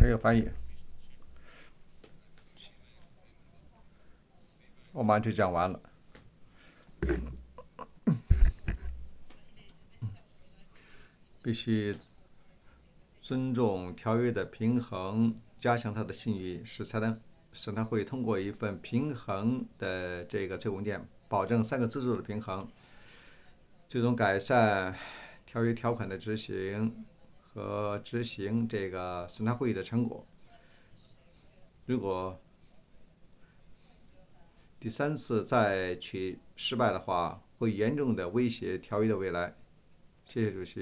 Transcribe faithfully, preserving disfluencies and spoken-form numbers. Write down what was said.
全有翻译。我马上就讲完了。必须尊重条约的平衡，加强它的信誉，使才能使它会通过一份平衡的这个最终文件，保证三个支柱的平衡，最终改善条约条款的执行和执行这个审查会议的成果。如果第三次再去失败的话，会严重的威胁条约的未来。谢谢主席。